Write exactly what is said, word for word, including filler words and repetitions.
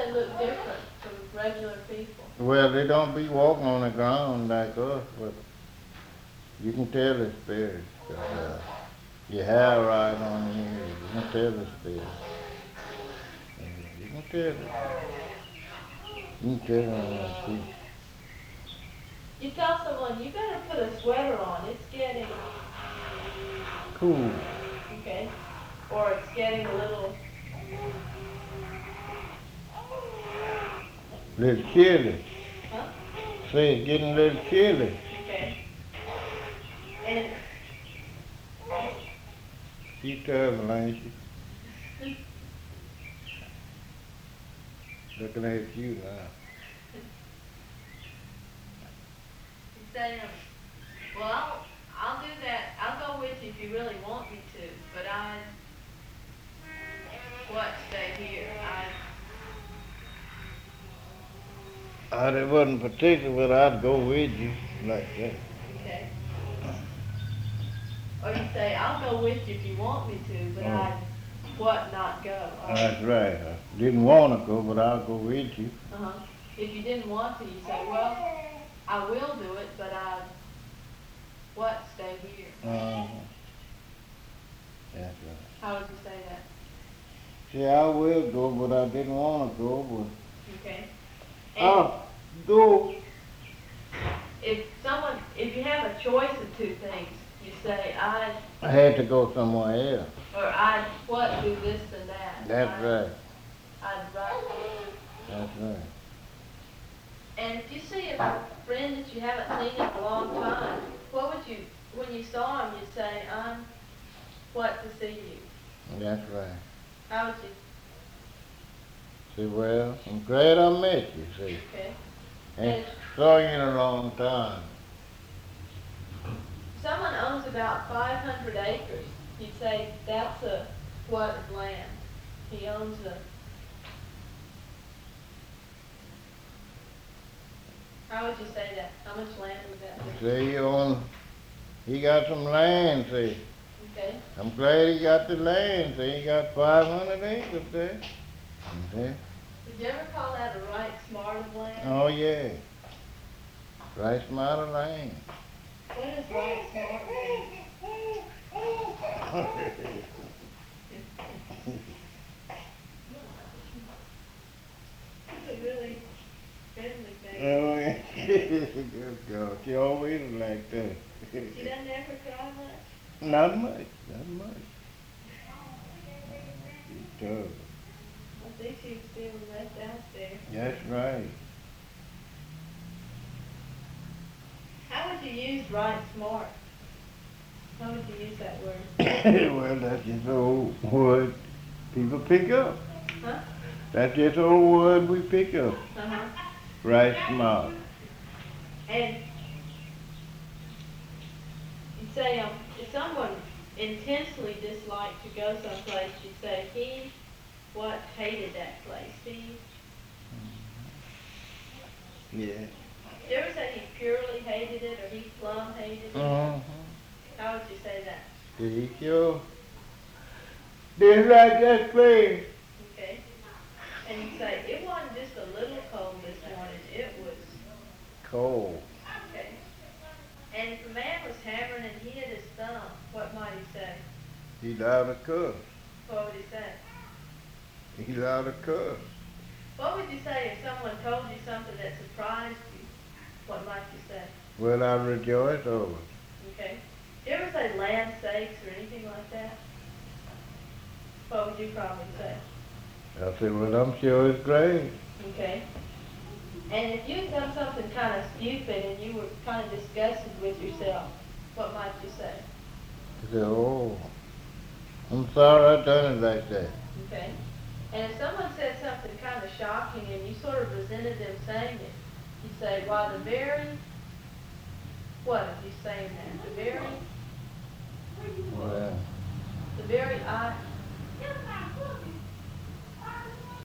they look different from regular people? Well, they don't be walking on the ground like us, but you can tell the spirits. 'Cause, uh, your hair right on here, you can tell the spirits. You can tell it. You can tell them when I see. You tell someone, you better put a sweater on, it's getting, Cool. okay, or it's getting a little, Little chilly. huh? Say it's getting a little chilly. Okay. And She terrible, ain't she? Looking at you now. you say, um, well, I'll, I'll do that, I'll go with you if you really want me to, but I, what, stay here, I, I wasn't particular, but I'd go with you like that. okay. Or you say, I'll go with you if you want me to, but Oh. I, what, not go? Or, That's right. I didn't want to go, but I'll go with you. uh-huh. If you didn't want to, you say, well, I will do it, but I, what, stay here? Uh-huh. That's right. How would you say that? See, I will go, but I didn't want to go, but Okay. And I'll go. if someone, if you have a choice of two things, you say, I, I had to go somewhere else. or I, what, do this and that. That's I, right. I'd rather. That's right. And if you see a friend that you haven't seen in a long time, what would you, when you saw him, you'd say, I'm, what, to see you? That's right. How would you, See, well, I'm glad I met you, see. okay? Ain't saw you in a long time. Someone owns about five hundred acres. You'd say, that's a what of land? He owns a, how would you say that? How much land would that be? See, you on, he got some land, see. Okay. I'm glad he got the land, see. He got five hundred acres there. See? Did you ever call that a right smart of land? Oh, yeah. Right smart of land. What does right smart mean? It's a really friendly thing. Oh, yeah. Good girl. She always like that. She doesn't ever cry much? Not much, not much. She does. I think she's feeling left out there. That's right. How would you use right smart? How would you use that word? Well, that's just old word people pick up. Huh? That's just old word we pick up. Uh-huh. Right smart. And you'd say, um, if someone intensely disliked to go someplace, you'd say, he, what, hated that place? He, Yeah. did you ever say he purely hated it, or he plumb hated it? Uh-huh. How would you say that? Did he sure dislike that place? Okay. And you say, it wasn't just a little cold this morning, it was, Cold. okay. And if a man was hammering and he hit his thumb, what might he say? He allowed to cuss. What would he say? He allowed to cuss. What would you say if someone told you something that surprised you? What might you say? Well, I rejoice over it. Okay. Do you ever say land sakes or anything like that? What would you probably say? I said, well, I'm sure it's great. Okay. And if you'd done something kind of stupid and you were kind of disgusted with yourself, what might you say? I said, oh, I'm sorry I done it like that. Okay. And if someone said something kind of shocking and you sort of resented them saying it, you'd say, well, the very, what are you saying that? The very, Well, the very I,